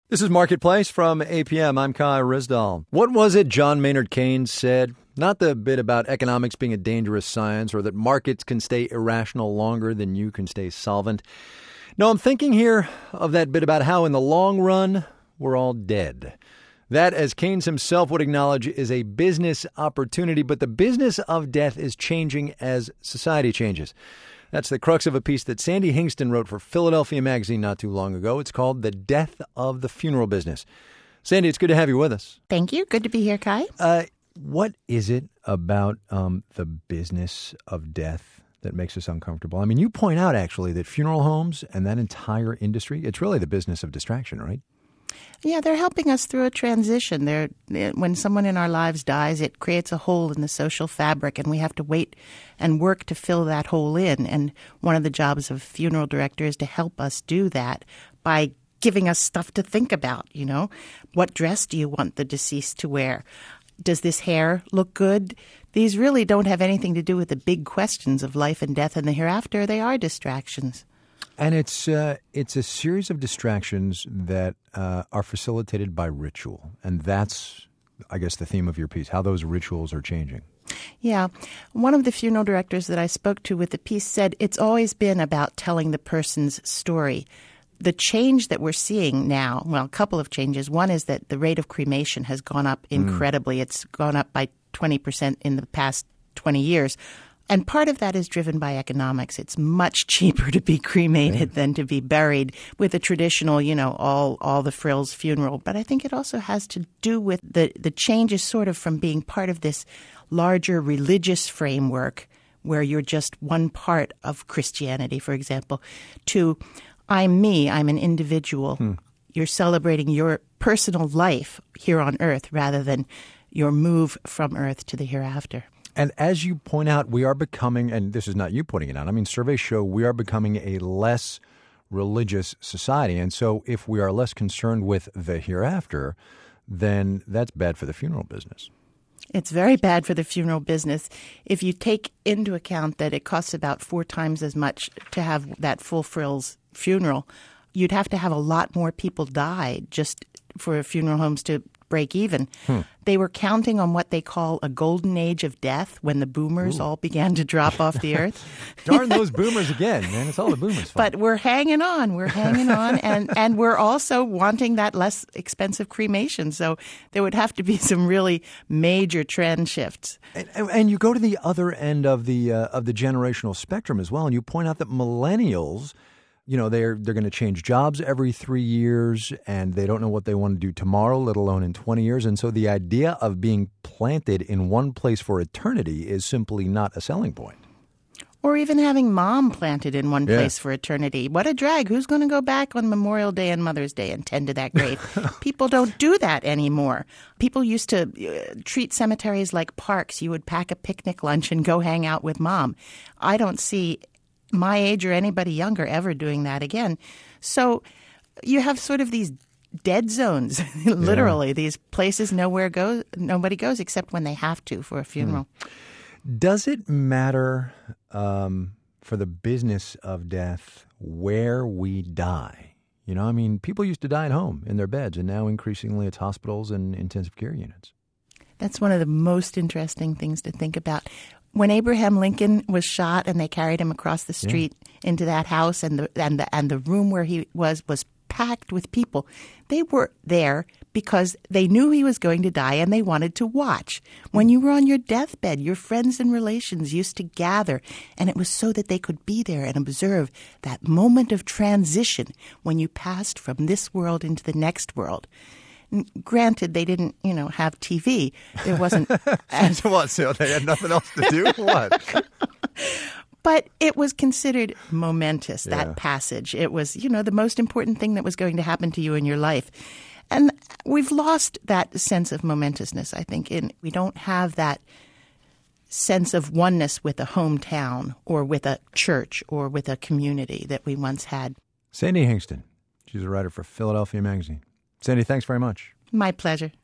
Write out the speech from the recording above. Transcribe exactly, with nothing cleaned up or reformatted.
This is Marketplace from A P M. I'm Kai Risdall. What was it John Maynard Keynes said? Not the bit about economics being a dangerous science or that markets can stay irrational longer than you can stay solvent. No, I'm thinking here of that bit about how in the long run, we're all dead. That, as Keynes himself would acknowledge, is a business opportunity, but the business of death is changing as society changes. That's the crux of a piece that Sandy Hingston wrote for Philadelphia Magazine not too long ago. It's called The Death of the Funeral Business. Sandy, it's good to have you with us. Thank you. Good to be here, Kai. Uh, what is it about um, the business of death that makes us uncomfortable? I mean, you point out, actually, that funeral homes and that entire industry, it's really the business of distraction, right? Yeah, they're helping us through a transition. They're, when someone in our lives dies, it creates a hole in the social fabric, and we have to wait and work to fill that hole in. And one of the jobs of a funeral director is to help us do that by giving us stuff to think about, you know. What dress do you want the deceased to wear? Does this hair look good? These really don't have anything to do with the big questions of life and death and the hereafter. They are distractions. And it's uh, it's a series of distractions that uh, are facilitated by ritual. And that's, I guess, the theme of your piece, how those rituals are changing. Yeah. One of the funeral directors that I spoke to with the piece said it's always been about telling the person's story. The change that we're seeing now, well, a couple of changes. One is that the rate of cremation has gone up incredibly. Mm. It's gone up by twenty percent in the past twenty years. And part of that is driven by economics. It's much cheaper to be cremated yeah. than to be buried with a traditional, you know, all all the frills funeral. But I think it also has to do with the, the changes sort of from being part of this larger religious framework where you're just one part of Christianity, for example, to I'm me, I'm an individual. Hmm. You're celebrating your personal life here on earth rather than your move from earth to the hereafter. And as you point out, we are becoming, and this is not you putting it out, I mean, surveys show we are becoming a less religious society. And so if we are less concerned with the hereafter, then that's bad for the funeral business. It's very bad for the funeral business. If you take into account that it costs about four times as much to have that full frills funeral, you'd have to have a lot more people die just for funeral homes to break even. Hmm. They were counting on what they call a golden age of death when the boomers Ooh. all began to drop off the earth. Darn those boomers again, man. It's all the boomers' fault. But we're hanging on. We're hanging on. And, and we're also wanting that less expensive cremation. So there would have to be some really major trend shifts. And, and you go to the other end of the uh, of the generational spectrum as well, and you point out that millennials, you know, they're they're going to change jobs every three years, and they don't know what they want to do tomorrow, let alone in twenty years. And so the idea of being planted in one place for eternity is simply not a selling point. Or even having mom planted in one yeah. place for eternity. What a drag. Who's going to go back on Memorial Day and Mother's Day and tend to that grave? People don't do that anymore. People used to uh, treat cemeteries like parks. You would pack a picnic lunch and go hang out with mom. I don't see my age or anybody younger ever doing that again. So you have sort of these dead zones, literally, yeah. these places nowhere goes, nobody goes except when they have to for a funeral. Hmm. Does it matter um, for the business of death where we die? You know, I mean, people used to die at home in their beds, and now increasingly it's hospitals and intensive care units. That's one of the most interesting things to think about. When Abraham Lincoln was shot and they carried him across the street yeah. into that house, and the and the and the room where he was was packed with people, they were there because they knew he was going to die and they wanted to watch. When you were on your deathbed, your friends and relations used to gather, and it was so that they could be there and observe that moment of transition when you passed from this world into the next world. Granted, they didn't, you know, have T V. There wasn't. As, what? So they had nothing else to do? What? But it was considered momentous, that yeah. passage. It was, you know, the most important thing that was going to happen to you in your life. And we've lost that sense of momentousness, I think. And we don't have that sense of oneness with a hometown or with a church or with a community that we once had. Sandy Hingston. She's a writer for Philadelphia Magazine. Sandy, thanks very much. My pleasure.